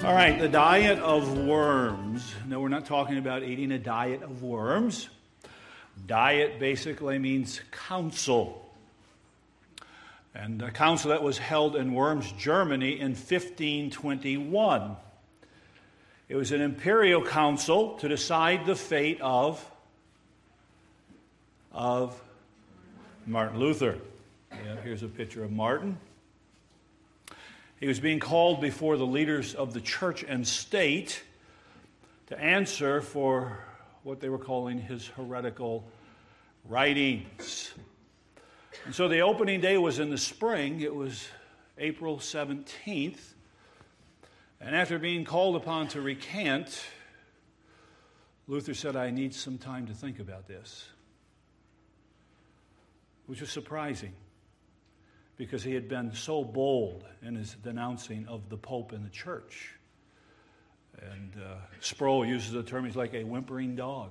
All right, the diet of worms. No, we're not talking about eating a diet of worms. Diet basically means council. And a council that was held in Worms, Germany in 1521. It was an imperial council to decide the fate of Martin Luther. Yeah, here's a picture of Martin. He was being called before the leaders of the church and state to answer for what they were calling his heretical writings. And so the opening day was in the spring. It was April 17th. And after being called upon to recant, Luther said, "I need some time to think about this," which was surprising, because he had been so bold in his denouncing of the Pope and the church. And Sproul uses the term, he's like a whimpering dog.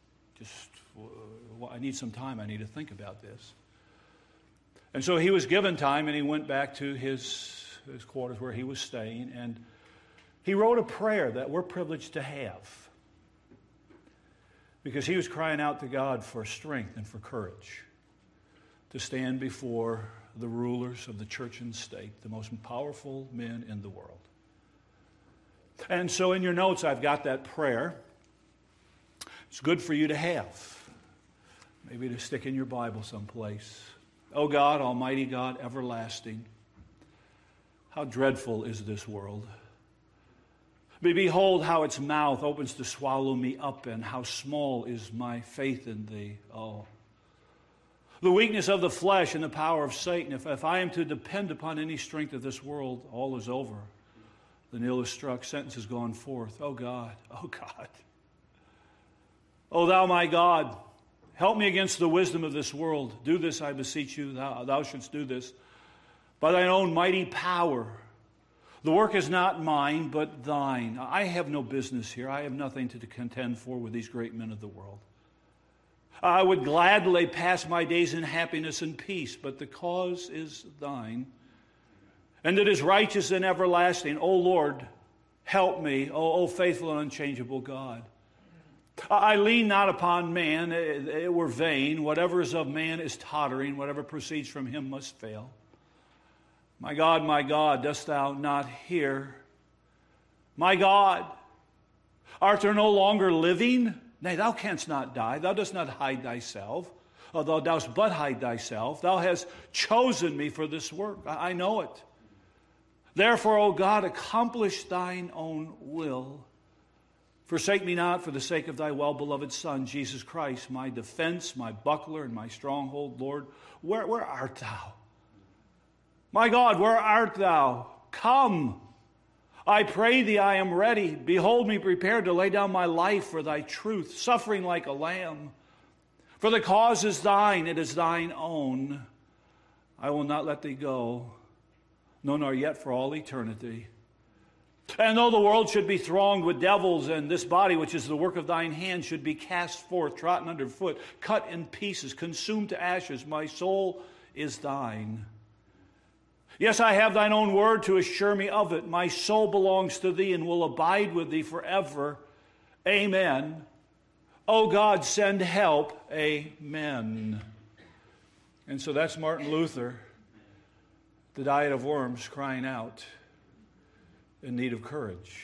I need some time, I need to think about this. And so he was given time, and he went back to his quarters where he was staying, and he wrote a prayer that we're privileged to have, because he was crying out to God for strength and for courage to stand before the rulers of the church and state, the most powerful men in the world. And so in your notes, I've got that prayer. It's good for you to have, maybe to stick in your Bible someplace. O God, Almighty God, everlasting, how dreadful is this world. Behold how its mouth opens to swallow me up, and how small is my faith in thee. Oh, the weakness of the flesh and the power of Satan. If I am to depend upon any strength of this world, all is over. The nail is struck, sentence has gone forth. Oh God, oh God. O thou my God, help me against the wisdom of this world. Do this, I beseech you, thou shouldst do this, by thine own mighty power. The work is not mine, but thine. I have no business here. I have nothing to contend for with these great men of the world. I would gladly pass my days in happiness and peace, but the cause is thine, and it is righteous and everlasting. O Lord, help me, O faithful and unchangeable God. I lean not upon man, it were vain. Whatever is of man is tottering. Whatever proceeds from him must fail. My God, dost thou not hear? My God, art thou no longer living? Nay, thou canst not die. Thou dost not hide thyself. Thou dost but hide thyself. Thou hast chosen me for this work. I know it. Therefore, O God, accomplish thine own will. Forsake me not for the sake of thy well-beloved Son, Jesus Christ, my defense, my buckler, and my stronghold. Lord, where art thou? My God, where art thou? Come. I pray thee, I am ready. Behold me prepared to lay down my life for thy truth, suffering like a lamb. For the cause is thine, it is thine own. I will not let thee go, no, nor yet for all eternity. And though the world should be thronged with devils, and this body, which is the work of thine hand, should be cast forth, trodden under foot, cut in pieces, consumed to ashes, my soul is thine. Yes, I have thine own word to assure me of it. My soul belongs to thee and will abide with thee forever. Amen. O God, send help. Amen. And so that's Martin Luther, the diet of worms, crying out in need of courage.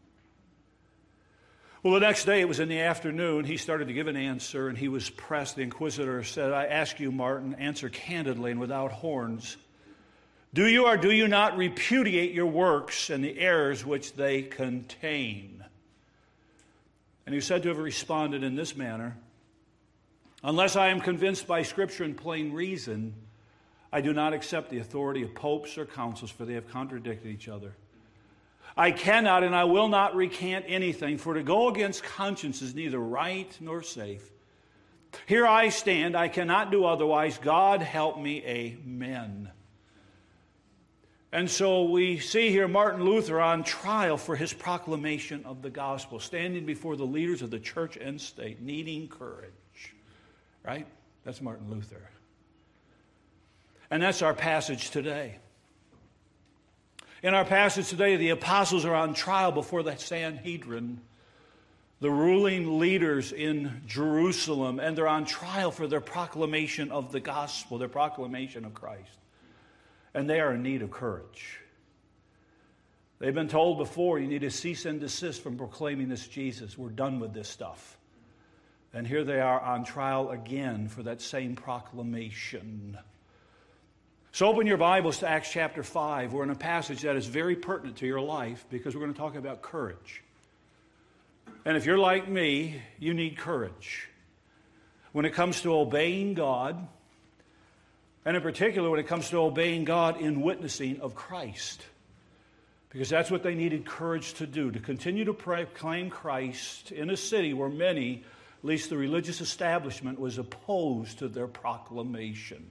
Well, the next day, it was in the afternoon, he started to give an answer, and he was pressed. The inquisitor said, I ask you, Martin, answer candidly and without horns. Do you or do you not repudiate your works and the errors which they contain? And he said to have responded in this manner, unless I am convinced by Scripture and plain reason, I do not accept the authority of popes or councils, for they have contradicted each other. I cannot and I will not recant anything, for to go against conscience is neither right nor safe. Here I stand, I cannot do otherwise. God help me, amen. And so we see here Martin Luther on trial for his proclamation of the gospel, standing before the leaders of the church and state, needing courage. Right? That's Martin Luther. And that's our passage today. In our passage today, the apostles are on trial before the Sanhedrin, the ruling leaders in Jerusalem, and they're on trial for their proclamation of the gospel, their proclamation of Christ. And they are in need of courage. They've been told before, you need to cease and desist from proclaiming this Jesus. We're done with this stuff. And here they are on trial again for that same proclamation. So open your Bibles to Acts chapter 5. We're in a passage that is very pertinent to your life because we're going to talk about courage. And if you're like me, you need courage. When it comes to obeying God, and in particular when it comes to obeying God in witnessing of Christ. Because that's what they needed courage to do, to continue to proclaim Christ in a city where many, at least the religious establishment, was opposed to their proclamation.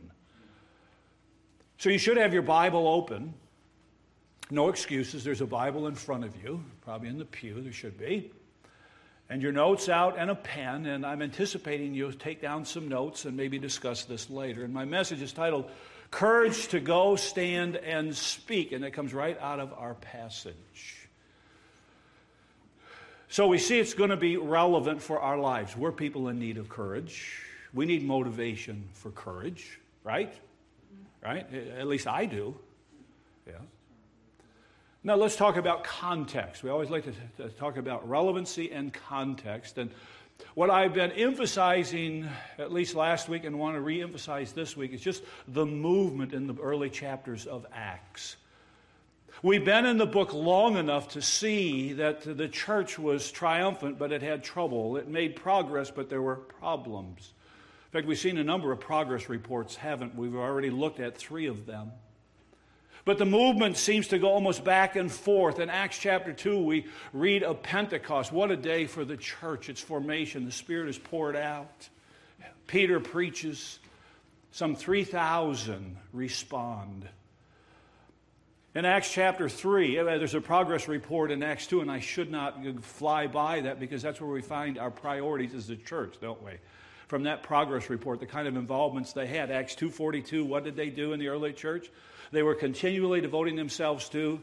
So you should have your Bible open. No excuses. There's a Bible in front of you, probably in the pew, there should be. And your notes out and a pen, and I'm anticipating you'll take down some notes and maybe discuss this later. And my message is titled, Courage to Go, Stand, and Speak, and it comes right out of our passage. So we see it's going to be relevant for our lives. We're people in need of courage. We need motivation for courage, right? Right? At least I do. Yeah. Now let's talk about context. We always like to talk about relevancy and context. And what I've been emphasizing, at least last week, and want to re-emphasize this week, is just the movement in the early chapters of Acts. We've been in the book long enough to see that the church was triumphant, but it had trouble. It made progress, but there were problems. In fact, we've seen a number of progress reports, haven't we? We've already looked at 3 of them. But the movement seems to go almost back and forth. In Acts chapter 2, we read of Pentecost. What a day for the church, its formation. The Spirit is poured out. Peter preaches. Some 3,000 respond. In Acts chapter 3, there's a progress report in Acts 2, and I should not fly by that because that's where we find our priorities as a church, don't we? From that progress report, the kind of involvements they had. Acts 2:42, what did they do in the early church? They were continually devoting themselves to.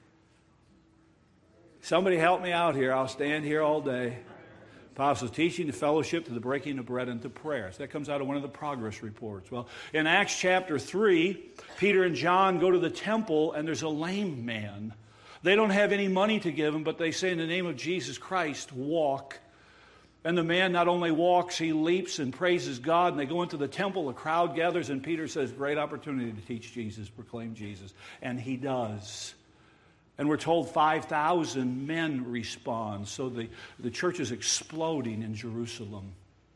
Somebody help me out here. I'll stand here all day. Apostles' teaching, to fellowship, to the breaking of bread, and to prayers. That comes out of one of the progress reports. Well, in Acts chapter 3, Peter and John go to the temple, and there's a lame man. They don't have any money to give him, but they say, in the name of Jesus Christ, walk. And the man not only walks, he leaps and praises God. And they go into the temple, a crowd gathers, and Peter says, great opportunity to teach Jesus, proclaim Jesus. And he does. And we're told 5,000 men respond. So the church is exploding in Jerusalem.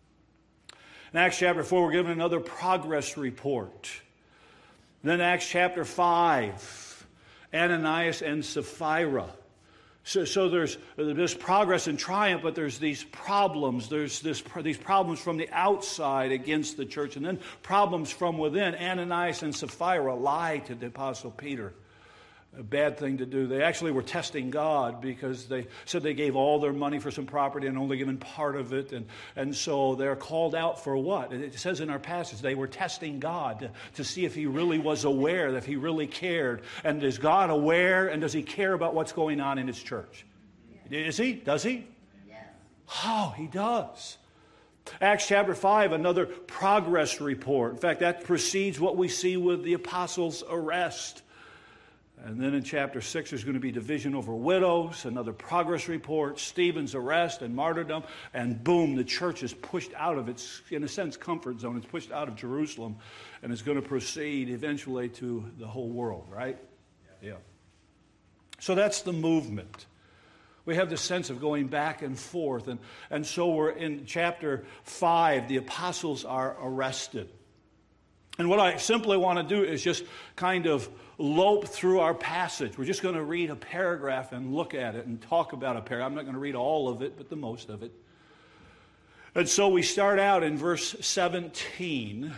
In Acts chapter 4, we're given another progress report. Then Acts chapter 5, Ananias and Sapphira. So there's progress and triumph, but there's these problems. There's these problems from the outside against the church, and then problems from within. Ananias and Sapphira lied to the Apostle Peter. A bad thing to do. They actually were testing God because they said they gave all their money for some property and only given part of it. And so they're called out for what? It says in our passage, they were testing God to see if he really was aware, if he really cared. And is God aware, and does he care about what's going on in his church? Yeah. Is he? Does he? Yes. Oh, he does. Acts chapter 5, another progress report. In fact, that precedes what we see with the apostles' arrest. And then in chapter 6, there's going to be division over widows, another progress report, Stephen's arrest and martyrdom, and boom, the church is pushed out of its, in a sense, comfort zone. It's pushed out of Jerusalem, and it's going to proceed eventually to the whole world, right? Yeah. So that's the movement. We have this sense of going back and forth, and so we're in chapter 5, the apostles are arrested. And what I simply want to do is just kind of lope through our passage. We're just going to read a paragraph and look at it and talk about a paragraph. I'm not going to read all of it, but the most of it. And so we start out in verse 17.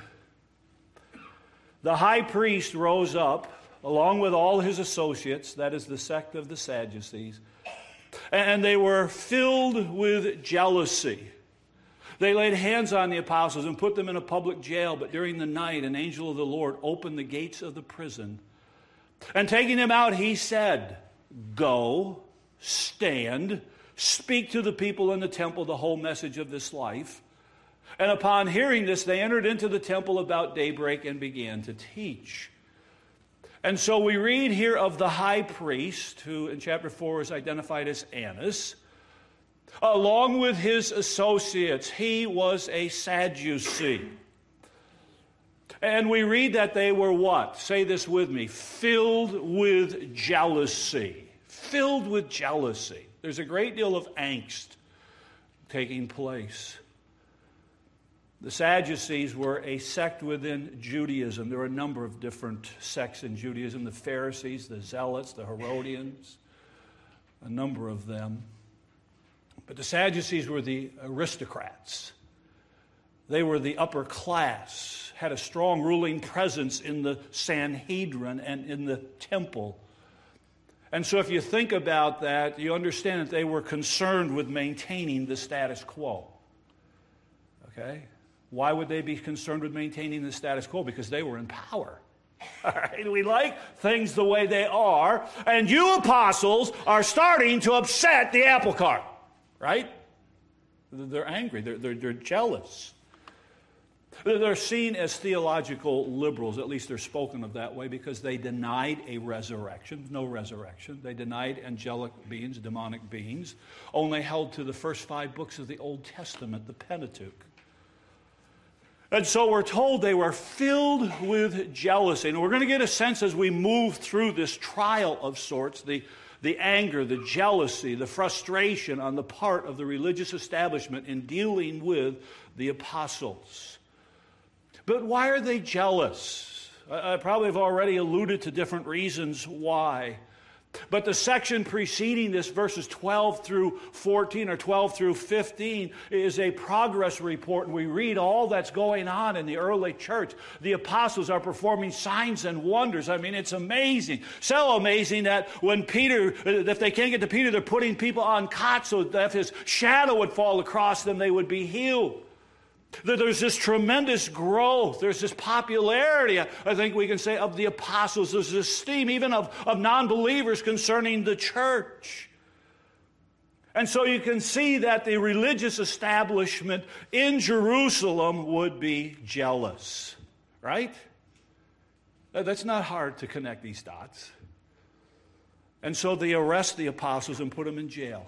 The high priest rose up, along with all his associates, that is the sect of the Sadducees, and they were filled with jealousy. They laid hands on the apostles and put them in a public jail, but during the night an angel of the Lord opened the gates of the prison, And taking them out, he said, "Go, stand, speak to the people in the temple the whole message of this life." And upon hearing this, they entered into the temple about daybreak and began to teach. And so we read here of the high priest, who in chapter 4 is identified as Annas, along with his associates. He was a Sadducee. And we read that they were what? Say this with me. Filled with jealousy. Filled with jealousy. There's a great deal of angst taking place. The Sadducees were a sect within Judaism. There were a number of different sects in Judaism. The Pharisees, the Zealots, the Herodians, a number of them. But the Sadducees were the aristocrats. They were the upper class, had a strong ruling presence in the Sanhedrin and in the temple. And so if you think about that, you understand that they were concerned with maintaining the status quo. Okay? Why would they be concerned with maintaining the status quo? Because they were in power. All right? We like things the way they are, and you apostles are starting to upset the apple cart. Right? They're angry. They're jealous. They're seen as theological liberals. At least they're spoken of that way because they denied a resurrection. No resurrection. They denied angelic beings, demonic beings. Only held to the first 5 books of the Old Testament, the Pentateuch. And so we're told they were filled with jealousy. And we're going to get a sense as we move through this trial of sorts, the anger, the jealousy, the frustration on the part of the religious establishment in dealing with the apostles. But why are they jealous? I probably have already alluded to different reasons why. But the section preceding this, verses 12 through 14 or 12 through 15, is a progress report. And we read all that's going on in the early church. The apostles are performing signs and wonders. I mean, it's amazing. So amazing that when Peter, if they can't get to Peter, they're putting people on cots so that if his shadow would fall across them, they would be healed. There's this tremendous growth. There's this popularity, I think we can say, of the apostles. There's this esteem even of non-believers concerning the church. And so you can see that the religious establishment in Jerusalem would be jealous. Right? That's not hard to connect these dots. And so they arrest the apostles and put them in jail.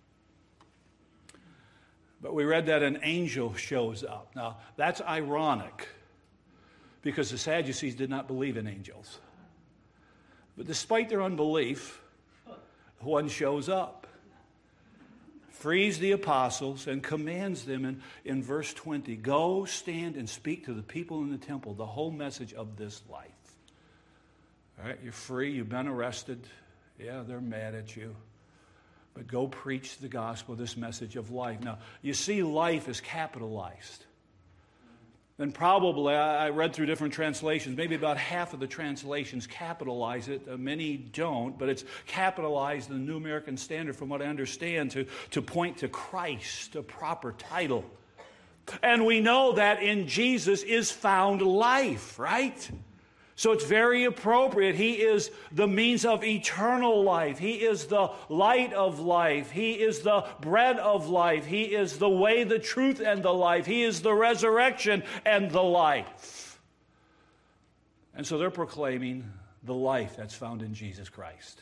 But we read that an angel shows up. Now, that's ironic because the Sadducees did not believe in angels. But despite their unbelief, one shows up, frees the apostles, and commands them in verse 20, "Go, stand, and speak to the people in the temple the whole message of this life." All right, you're free, you've been arrested. Yeah, they're mad at you. But go preach the gospel, this message of life. Now, you see life is capitalized. And probably, I read through different translations, maybe about half of the translations capitalize it. Many don't, but it's capitalized in the New American Standard, from what I understand, to point to Christ, a proper title. And we know that in Jesus is found life, right? So it's very appropriate. He is the means of eternal life. He is the light of life. He is the bread of life. He is the way, the truth, and the life. He is the resurrection and the life. And so they're proclaiming the life that's found in Jesus Christ.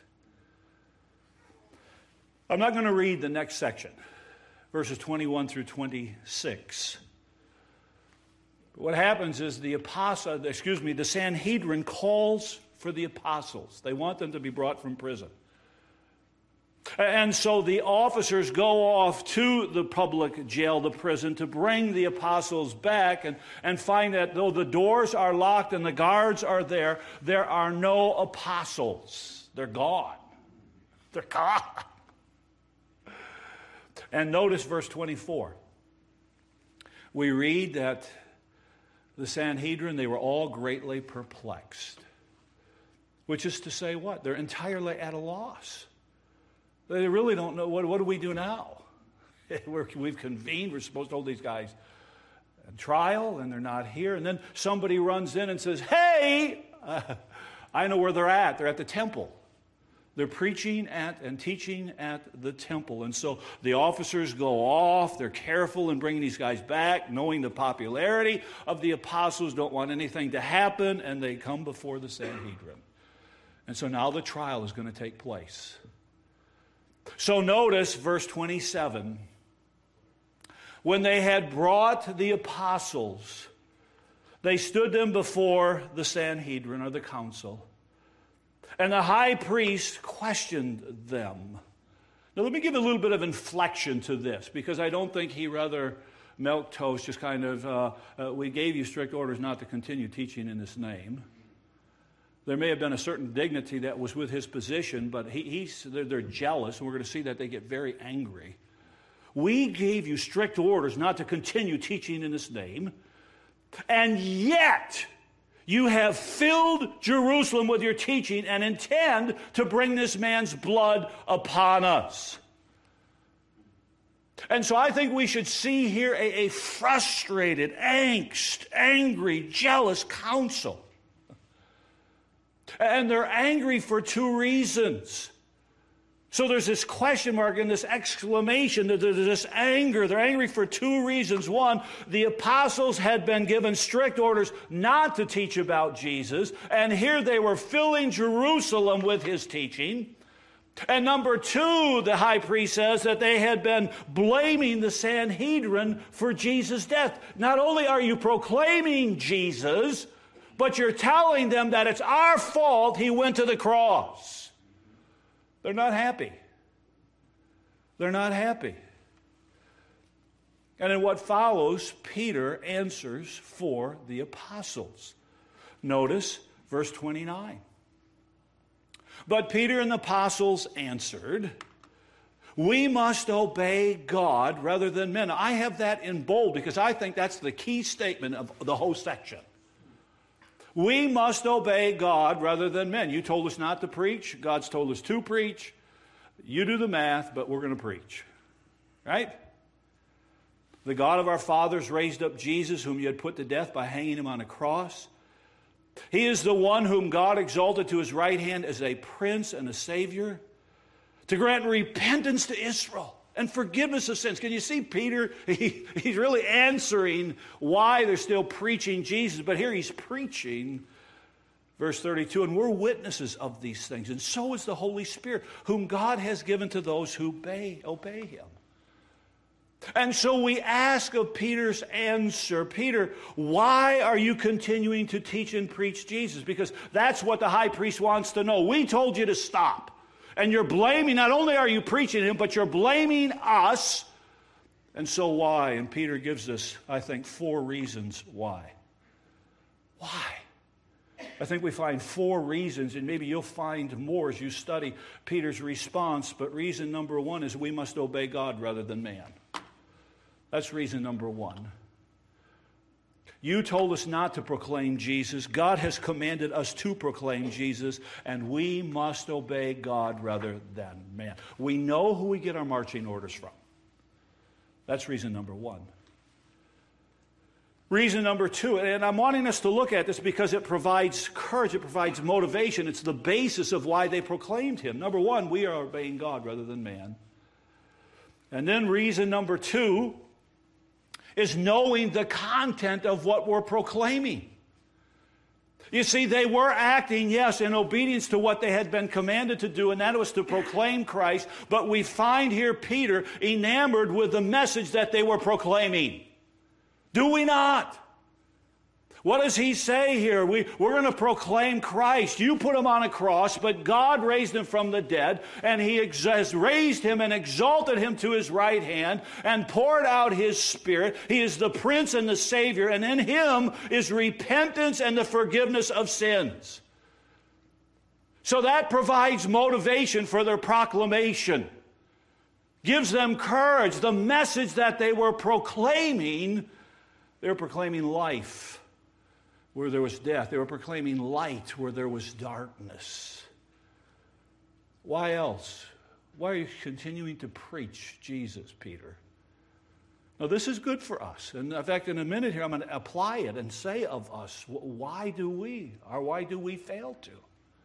I'm not going to read the next section, verses 21 through 26. What happens is the Sanhedrin calls for the apostles. They want them to be brought from prison. And so the officers go off to the public jail, the prison, to bring the apostles back and find that though the doors are locked and the guards are there are no apostles. They're gone. They're gone. And notice verse 24. We read that the Sanhedrin, they were all greatly perplexed. Which is to say what? They're entirely at a loss. They really don't know, what do we do now? We've convened, we're supposed to hold these guys at trial, and they're not here. And then somebody runs in and says, "Hey, I know where they're at. They're at the temple. They're preaching at and teaching at the temple. And so the officers go off. They're careful in bringing these guys back, knowing the popularity of the apostles, don't want anything to happen, and they come before the Sanhedrin. And so now the trial is going to take place. So notice verse 27. When they had brought the apostles, they stood them before the Sanhedrin, or the council. And the high priest questioned them. Now let me give a little bit of inflection to this, because I don't think he rather milquetoast, just kind of, we gave you strict orders not to continue teaching in this name. There may have been a certain dignity that was with his position, but they're jealous, and we're going to see that they get very angry. We gave you strict orders not to continue teaching in this name, and yet you have filled Jerusalem with your teaching and intend to bring this man's blood upon us. And so I think we should see here a frustrated, angry, jealous council. And they're angry for two reasons. So there's this question mark and this exclamation, there's this anger. They're angry for two reasons. One, the apostles had been given strict orders not to teach about Jesus, and here they were filling Jerusalem with his teaching. And number two, the high priest says that they had been blaming the Sanhedrin for Jesus' death. Not only are you proclaiming Jesus, but you're telling them that it's our fault he went to the cross. They're not happy. They're not happy. And in what follows, Peter answers for the apostles. Notice verse 29. But Peter and the apostles answered, we must obey God rather than men. I have that in bold because I think that's the key statement of the whole section. We must obey God rather than men. You told us not to preach. God's told us to preach. You do the math, but we're going to preach. Right? The God of our fathers raised up Jesus, whom you had put to death by hanging him on a cross. He is the one whom God exalted to his right hand as a prince and a savior, to grant repentance to Israel and forgiveness of sins. Can you see Peter? He's really answering why they're still preaching Jesus. But here he's preaching, verse 32, and we're witnesses of these things. And so is the Holy Spirit, whom God has given to those who obey him. And so we ask of Peter's answer, Peter, why are you continuing to teach and preach Jesus? Because that's what the high priest wants to know. We told you to stop. And you're blaming, not only are you preaching him, but you're blaming us. And so why? And Peter gives us, I think, 4 reasons why. Why? I think we find 4 reasons, and maybe you'll find more as you study Peter's response. But reason number 1 is we must obey God rather than man. That's reason number 1. You told us not to proclaim Jesus. God has commanded us to proclaim Jesus, and we must obey God rather than man. We know who we get our marching orders from. That's reason number 1. Reason number 2, and I'm wanting us to look at this because it provides courage, it provides motivation. It's the basis of why they proclaimed him. Number 1, we are obeying God rather than man. And then reason number 2 is knowing the content of what we're proclaiming. You see, they were acting, yes, in obedience to what they had been commanded to do, and that was to proclaim Christ. But we find here Peter enamored with the message that they were proclaiming. Do we not? What does he say here? We're going to proclaim Christ. You put him on a cross, but God raised him from the dead, and he has raised him and exalted him to his right hand and poured out his Spirit. He is the Prince and the Savior, and in him is repentance and the forgiveness of sins. So that provides motivation for their proclamation, gives them courage. The message that they were proclaiming life where there was death. They were proclaiming light where there was darkness. Why else? Why are you continuing to preach Jesus, Peter? Now, this is good for us. And in fact, in a minute here, I'm going to apply it and say of us, why do we fail to?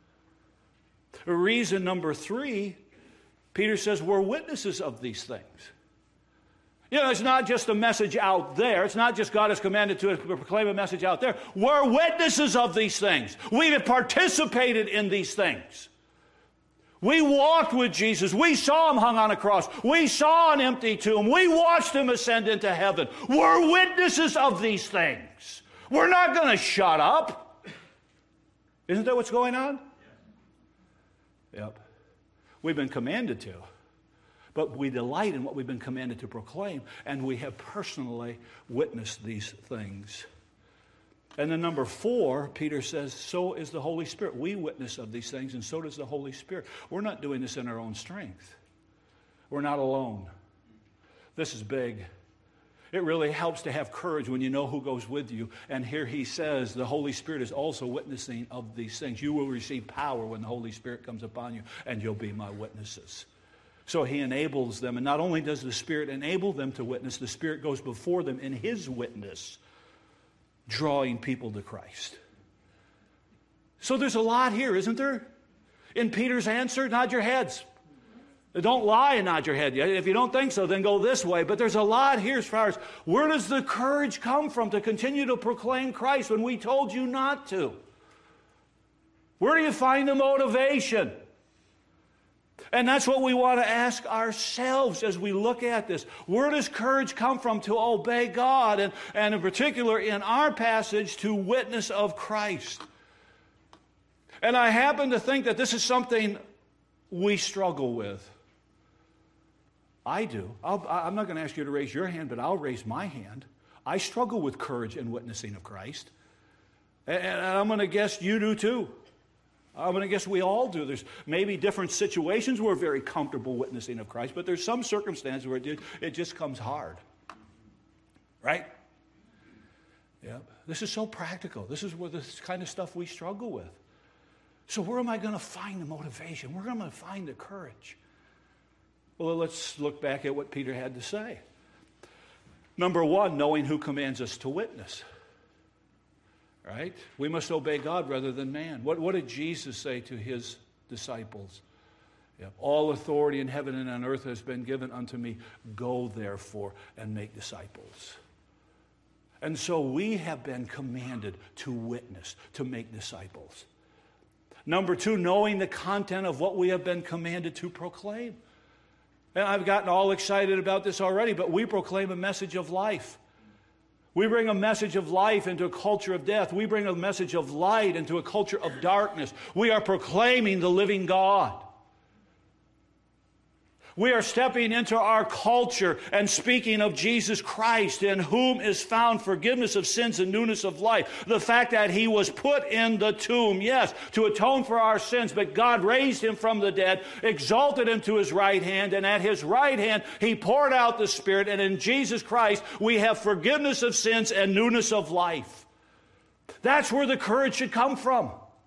Reason number 3, Peter says we're witnesses of these things. You know, it's not just a message out there. It's not just God has commanded to proclaim a message out there. We're witnesses of these things. We have participated in these things. We walked with Jesus. We saw him hung on a cross. We saw an empty tomb. We watched him ascend into heaven. We're witnesses of these things. We're not going to shut up. Isn't that what's going on? Yep. We've been commanded to. But we delight in what we've been commanded to proclaim, and we have personally witnessed these things. And then number 4, Peter says, so is the Holy Spirit. We witness of these things, and so does the Holy Spirit. We're not doing this in our own strength. We're not alone. This is big. It really helps to have courage when you know who goes with you. And here he says the Holy Spirit is also witnessing of these things. You will receive power when the Holy Spirit comes upon you, and you'll be my witnesses. So he enables them. And not only does the Spirit enable them to witness, the Spirit goes before them in his witness, drawing people to Christ. So there's a lot here, isn't there? In Peter's answer, nod your heads. Don't lie and nod your head. If you don't think so, then go this way. But there's a lot here as far as where does the courage come from to continue to proclaim Christ when we told you not to? Where do you find the motivation? And that's what we want to ask ourselves as we look at this. Where does courage come from to obey God? And in particular, in our passage, to witness of Christ. And I happen to think that this is something we struggle with. I do. I'm not going to ask you to raise your hand, but I'll raise my hand. I struggle with courage and witnessing of Christ. And I'm going to guess you do too. I'm going to guess we all do. There's maybe different situations where we're very comfortable witnessing of Christ, but there's some circumstances where it just comes hard. Right? Yeah. This is so practical. This is where this kind of stuff we struggle with. So where am I going to find the motivation? Where am I going to find the courage? Well, let's look back at what Peter had to say. Number 1, knowing who commands us to witness. Right? We must obey God rather than man. What did Jesus say to his disciples? Yep. All authority in heaven and on earth has been given unto me. Go therefore and make disciples. And so we have been commanded to witness, to make disciples. Number 2, knowing the content of what we have been commanded to proclaim. And I've gotten all excited about this already, but we proclaim a message of life. We bring a message of life into a culture of death. We bring a message of light into a culture of darkness. We are proclaiming the living God. We are stepping into our culture and speaking of Jesus Christ, in whom is found forgiveness of sins and newness of life. The fact that he was put in the tomb, yes, to atone for our sins, but God raised him from the dead, exalted him to his right hand, and at his right hand he poured out the Spirit, and in Jesus Christ we have forgiveness of sins and newness of life. That's where the courage should come from.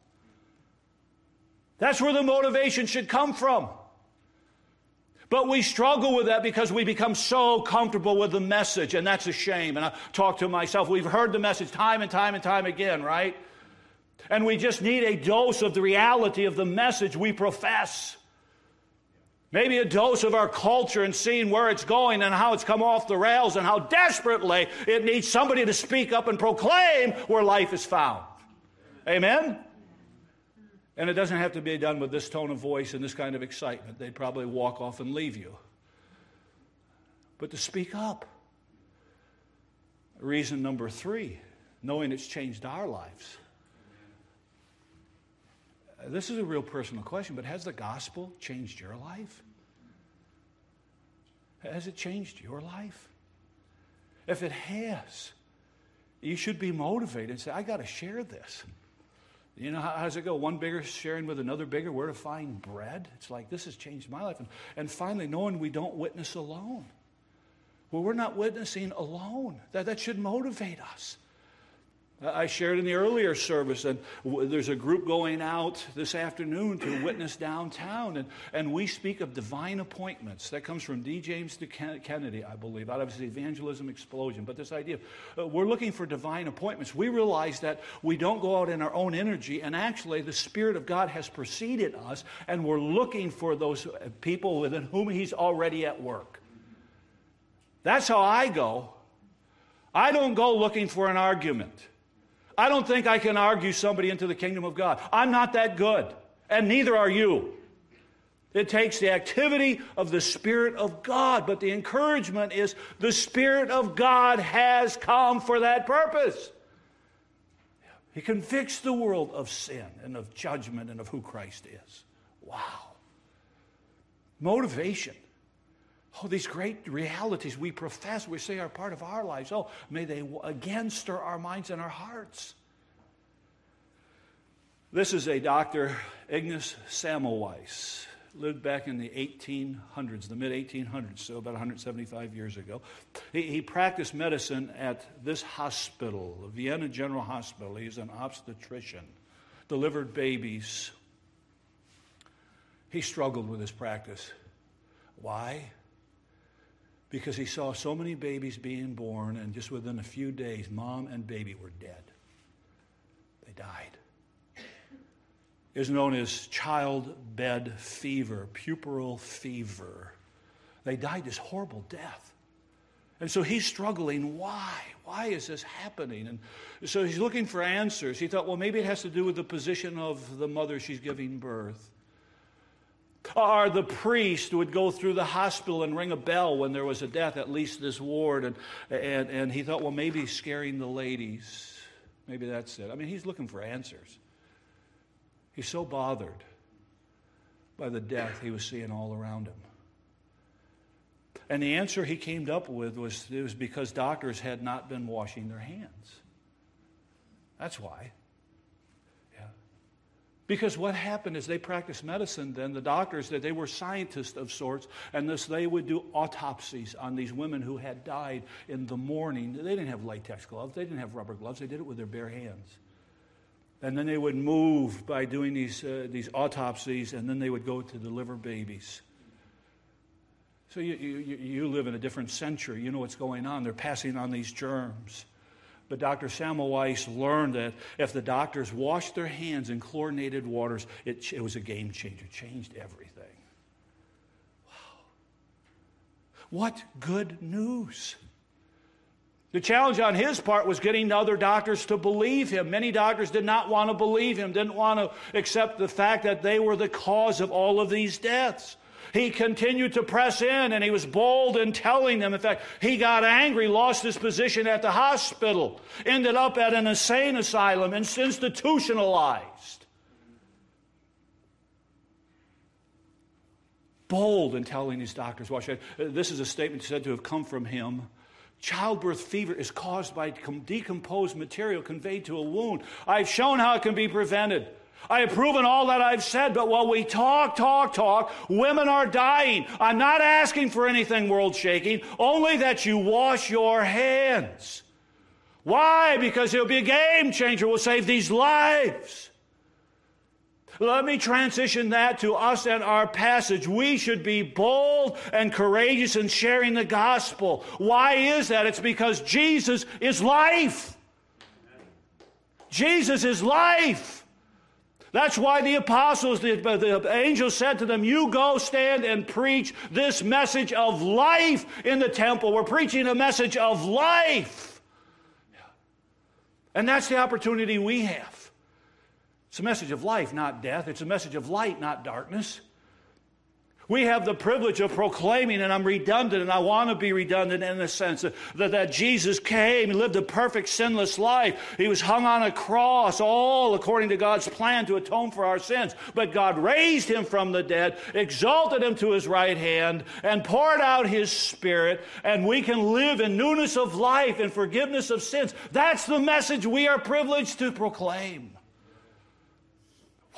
That's where the motivation should come from. But we struggle with that because we become so comfortable with the message, and that's a shame. And I talk to myself, we've heard the message time and time and time again, right? And we just need a dose of the reality of the message we profess. Maybe a dose of our culture and seeing where it's going and how it's come off the rails and how desperately it needs somebody to speak up and proclaim where life is found. Amen? And it doesn't have to be done with this tone of voice and this kind of excitement. They'd probably walk off and leave you. But to speak up. Reason number 3, knowing it's changed our lives. This is a real personal question, but has the gospel changed your life? Has it changed your life? If it has, you should be motivated and say, I got to share this. You know, how does it go? One bigger sharing with another bigger, where to find bread? It's like, this has changed my life. And finally, knowing we don't witness alone. Well, we're not witnessing alone. That should motivate us. I shared in the earlier service, and there's a group going out this afternoon to witness downtown, and we speak of divine appointments. That comes from D. James Kennedy, I believe, out of his Evangelism Explosion. But this idea of we're looking for divine appointments. We realize that we don't go out in our own energy, and actually the Spirit of God has preceded us, and we're looking for those people within whom He's already at work. That's how I go. I don't go looking for an argument. I don't think I can argue somebody into the kingdom of God. I'm not that good, and neither are you. It takes the activity of the Spirit of God, but the encouragement is the Spirit of God has come for that purpose. He convicts the world of sin and of judgment and of who Christ is. Wow. Motivation. Oh, these great realities we profess, we say are part of our lives. Oh, may they again stir our minds and our hearts. This is a Dr. Ignaz Semmelweis. Lived back in the 1800s, the mid-1800s, so about 175 years ago. He practiced medicine at this hospital, the Vienna General Hospital. He's an obstetrician, delivered babies. He struggled with his practice. Why? Because he saw so many babies being born, and just within a few days, mom and baby were dead. They died. It is known as childbed fever, puerperal fever. They died this horrible death. And so he's struggling. Why? Why is this happening? And so he's looking for answers. He thought, well, maybe it has to do with the position of the mother she's giving birth. Or the priest would go through the hospital and ring a bell when there was a death, at least this ward. And he thought, well, maybe he's scaring the ladies. Maybe that's it. I mean, he's looking for answers. He's so bothered by the death he was seeing all around him. And the answer he came up with was it was because doctors had not been washing their hands. That's why. Because what happened is they practiced medicine then, the doctors, that they were scientists of sorts, and this they would do autopsies on these women who had died in the morning. They didn't have latex gloves. They didn't have rubber gloves. They did it with their bare hands. And then they would move by doing these autopsies, and then they would go to deliver babies. So you live in a different century. You know what's going on. They're passing on these germs. But Dr. Semmelweis learned that if the doctors washed their hands in chlorinated waters, it was a game changer. It changed everything. Wow. What good news. The challenge on his part was getting other doctors to believe him. Many doctors did not want to believe him, didn't want to accept the fact that they were the cause of all of these deaths. He continued to press in, and he was bold in telling them. In fact, he got angry, lost his position at the hospital, ended up at an insane asylum, and institutionalized. Bold in telling these doctors. Watch, this is a statement said to have come from him. Childbirth fever is caused by decomposed material conveyed to a wound. I've shown how it can be prevented. I have proven all that I've said, but while we talk, women are dying. I'm not asking for anything world-shaking, only that you wash your hands. Why? Because it'll be a game changer. We'll save these lives. Let me transition that to us and our passage. We should be bold and courageous in sharing the gospel. Why is that? It's because Jesus is life. Jesus is life. That's why the apostles, the angel said to them, you go stand and preach this message of life in the temple. We're preaching a message of life. And that's the opportunity we have. It's a message of life, not death. It's a message of light, not darkness. We have the privilege of proclaiming, and I'm redundant, and I want to be redundant in the sense that Jesus came and lived a perfect, sinless life. He was hung on a cross, all according to God's plan to atone for our sins. But God raised him from the dead, exalted him to his right hand, and poured out his Spirit, and we can live in newness of life and forgiveness of sins. That's the message we are privileged to proclaim. Wow.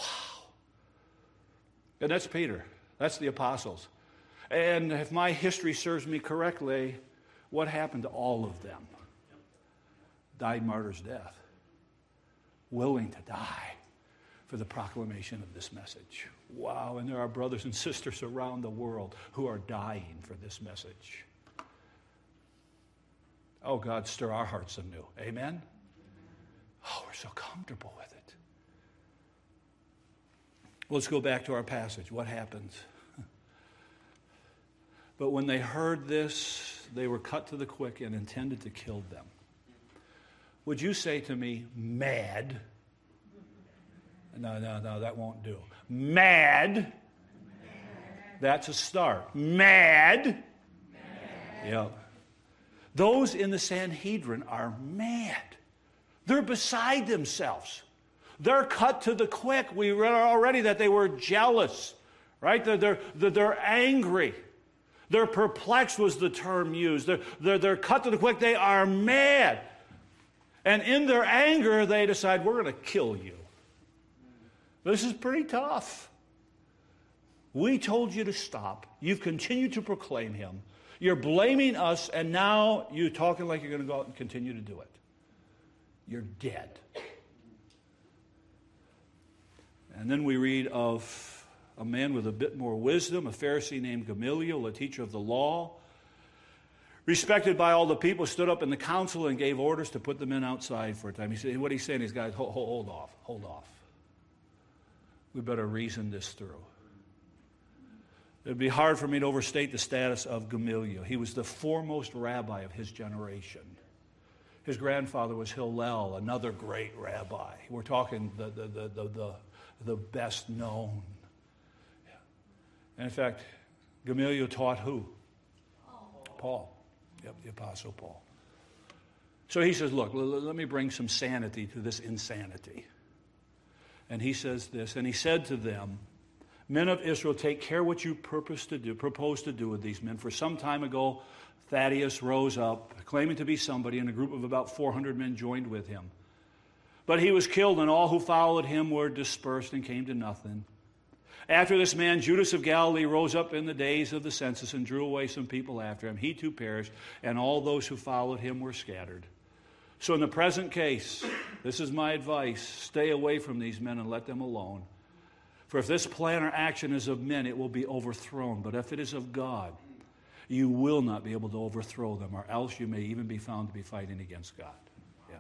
And that's Peter. That's the apostles. And if my history serves me correctly, what happened to all of them? Died martyr's death. willing to die for the proclamation of this message. Wow, and there are brothers and sisters around the world who are dying for this message. Oh, God, stir our hearts anew. Amen? Oh, we're so comfortable with it. Let's go back to our passage. What happens? But when they heard this, they were cut to the quick and intended to kill them. Would you say to me, mad? No, that won't do. Mad. That's a start. Mad. Yeah. Those in the Sanhedrin are mad. They're beside themselves. They're cut to the quick. We read already that they were jealous, right? They're angry. They're perplexed was the term used. They're cut to the quick. They are mad. And in their anger, they decide, we're going to kill you. This is pretty tough. We told you to stop. You've continued to proclaim him. You're blaming us, and now you're talking like you're going to go out and continue to do it. You're dead. And then we read of a man with a bit more wisdom, a Pharisee named Gamaliel, a teacher of the law, respected by all the people, stood up in the council and gave orders to put the men outside for a time. He said, what he's saying is, guys, hold off. We better reason this through. It would be hard for me to overstate the status of Gamaliel. He was the foremost rabbi of his generation. His grandfather was Hillel, another great rabbi. We're talking the best known. And in fact, Gamaliel taught who? Paul. Yep, the Apostle Paul. So he says, look, let me bring some sanity to this insanity. And he says this, and he said to them, men of Israel, take care what you propose to do with these men. For some time ago, Thaddeus rose up, claiming to be somebody, and a group of about 400 men joined with him. But he was killed, and all who followed him were dispersed and came to nothing. After this man, Judas of Galilee, rose up in the days of the census and drew away some people after him. He too perished, and all those who followed him were scattered. So in the present case, this is my advice, stay away from these men and let them alone. For if this plan or action is of men, it will be overthrown. But if it is of God, you will not be able to overthrow them, or else you may even be found to be fighting against God. Yeah.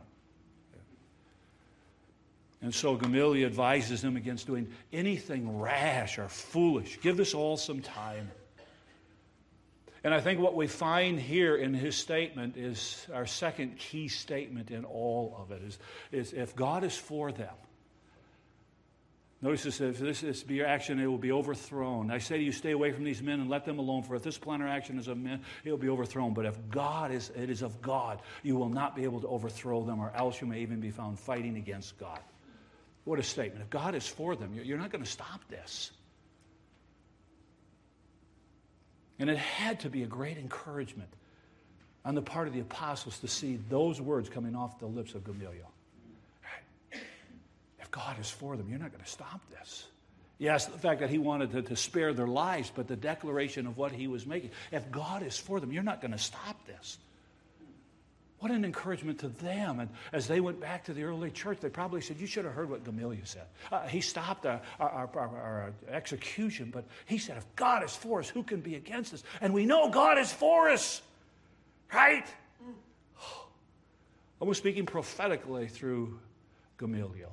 And so Gamaliel advises them against doing anything rash or foolish. Give this all some time. And I think what we find here in his statement is our second key statement in all of it, is if God is for them. Notice this, if this be your action, it will be overthrown. I say to you, stay away from these men and let them alone, for if this plan or action is of men, it will be overthrown. But if it is of God, you will not be able to overthrow them, or else you may even be found fighting against God. What a statement. If God is for them, you're not going to stop this. And it had to be a great encouragement on the part of the apostles to see those words coming off the lips of Gamaliel. If God is for them, you're not going to stop this. Yes, the fact that he wanted to spare their lives, but the declaration of what he was making. If God is for them, you're not going to stop this. What an encouragement to them. And as they went back to the early church, they probably said, you should have heard what Gamaliel said. He stopped our execution, but he said, if God is for us, who can be against us? And we know God is for us, right? Almost speaking prophetically through Gamaliel.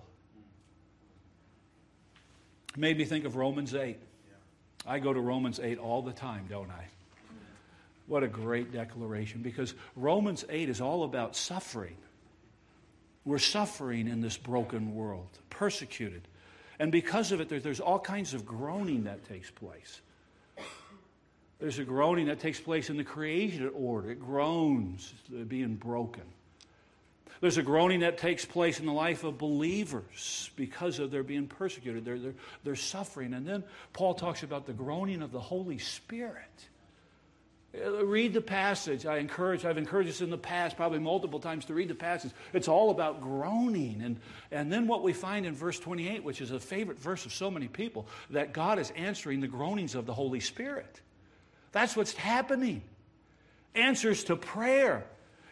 It made me think of Romans 8. I go to Romans 8 all the time, don't I? What a great declaration, because Romans 8 is all about suffering. We're suffering in this broken world, persecuted. And because of it, there's all kinds of groaning that takes place. There's a groaning that takes place in the created order. It groans, being broken. There's a groaning that takes place in the life of believers because of their being persecuted. They're suffering. And then Paul talks about the groaning of the Holy Spirit. Read the passage. I've encouraged us in the past, probably multiple times, to read the passage. It's all about groaning. And then what we find in verse 28, which is a favorite verse of so many people, that God is answering the groanings of the Holy Spirit. That's what's happening. Answers to prayer.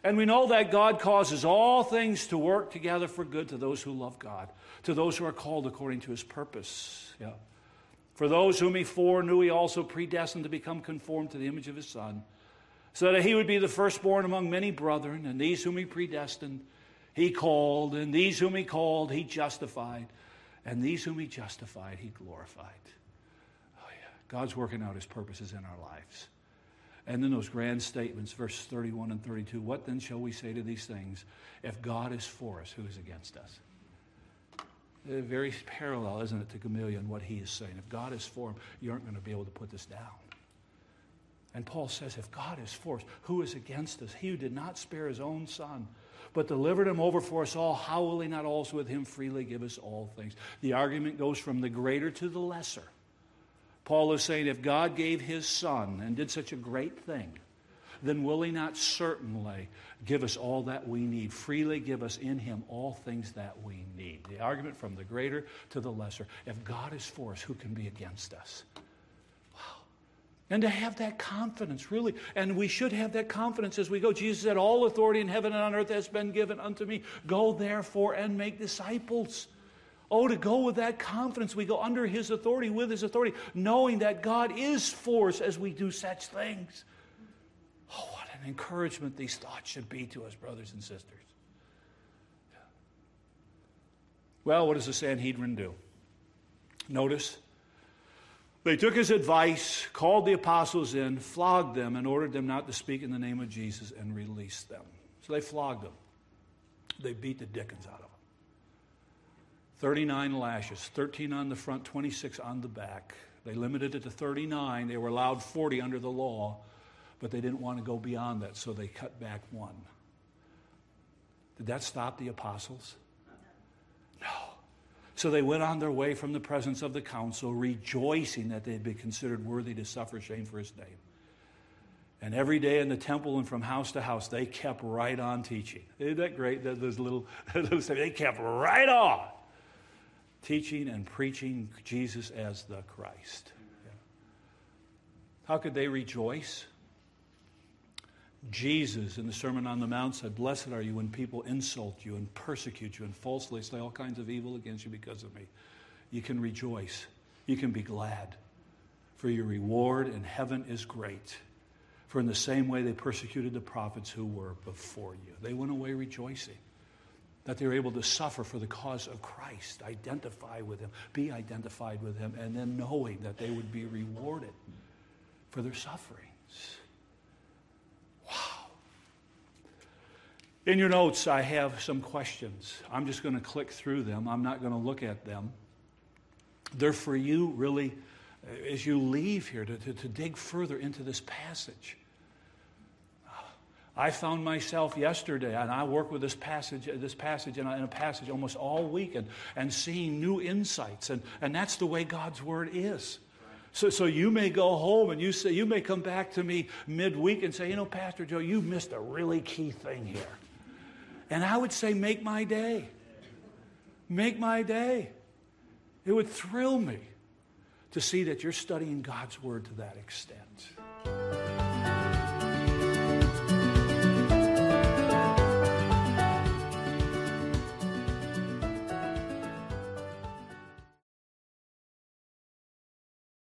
And we know that God causes all things to work together for good to those who love God, to those who are called according to his purpose. Yeah. For those whom he foreknew, he also predestined to become conformed to the image of his Son, so that he would be the firstborn among many brethren. And these whom he predestined, he called. And these whom he called, he justified. And these whom he justified, he glorified. Oh yeah, God's working out his purposes in our lives. And then those grand statements, verses 31 and 32. What then shall we say to these things? If God is for us, who is against us? Very parallel, isn't it, to Gamaliel, what he is saying. If God is for him, you aren't going to be able to put this down. And Paul says, if God is for us, who is against us? He who did not spare his own Son, but delivered him over for us all, how will he not also with him freely give us all things? The argument goes from the greater to the lesser. Paul is saying, if God gave his Son and did such a great thing, then will he not certainly give us all that we need, freely give us in him all things that we need? The argument from the greater to the lesser. If God is for us, who can be against us? Wow. And to have that confidence, really, and we should have that confidence as we go. Jesus said, all authority in heaven and on earth has been given unto me. Go therefore and make disciples. Oh, to go with that confidence. We go under his authority, with his authority, knowing that God is for us as we do such things. Oh, what an encouragement these thoughts should be to us, brothers and sisters. Well, what does the Sanhedrin do? Notice, they took his advice, called the apostles in, flogged them, and ordered them not to speak in the name of Jesus, and released them. So they flogged them. They beat the dickens out of them. 39 lashes, 13 on the front, 26 on the back. They limited it to 39. They were allowed 40 under the law, but they didn't want to go beyond that, so they cut back one. Did that stop the apostles? No. So they went on their way from the presence of the council, rejoicing that they had been considered worthy to suffer shame for his name. And every day in the temple and from house to house, they kept right on teaching. Isn't that great? Those little they kept right on teaching and preaching Jesus as the Christ. Yeah. How could they rejoice? Jesus in the Sermon on the Mount said, blessed are you when people insult you and persecute you and falsely say all kinds of evil against you because of me. You can rejoice. You can be glad. For your reward in heaven is great. For in the same way they persecuted the prophets who were before you. They went away rejoicing that they were able to suffer for the cause of Christ, identify with him, be identified with him, and then knowing that they would be rewarded for their sufferings. Wow. In your notes, I have some questions. I'm just going to click through them. I'm not going to look at them. They're for you, really, as you leave here, to dig further into this passage. I found myself yesterday, and I work with this passage in a passage almost all week, and seeing new insights, and that's the way God's Word is. So you may go home and you may come back to me midweek and say, Pastor Joe, you missed a really key thing here. And I would say, make my day. Make my day. It would thrill me to see that you're studying God's Word to that extent.